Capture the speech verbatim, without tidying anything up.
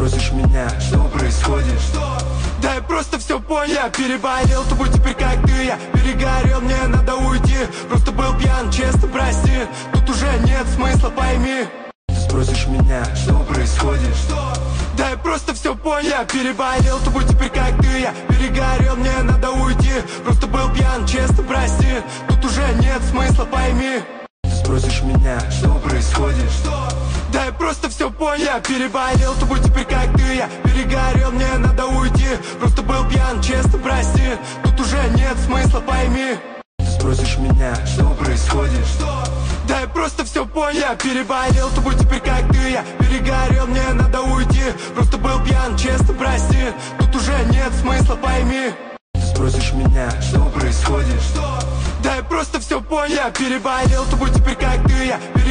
спросишь меня, что происходит? Что? Да я просто все понял. Я переболел тобой, теперь как ты. Я перегорел, мне надо уйти. Просто был пьян, честно прости. Тут уже нет смысла, пойми. Ты спросишь меня, что происходит? Что? Да я просто все понял. Я переболел тобой, теперь как ты. Я перегорел, мне надо уйти. Просто был пьян, честно прости. Тут уже нет смысла, пойми. Ты спросишь меня, что происходит? Что? Да я просто все понял. Я переболел тобой, теперь как ты. Я перегорел, мне надо уйти. Просто был пьян, честно прости. Тут уже нет смысла, пойми. Ты спросишь меня, что происходит? Что? Да я просто все понял. Я переболел тобой, теперь как ты. Я перегорел, мне надо уйти. Просто был пьян, честно прости. Тут уже нет смысла, пойми. Ты спросишь меня, что происходит? Что? Да я просто все понял. Я переболел тобой, теперь как ты. Я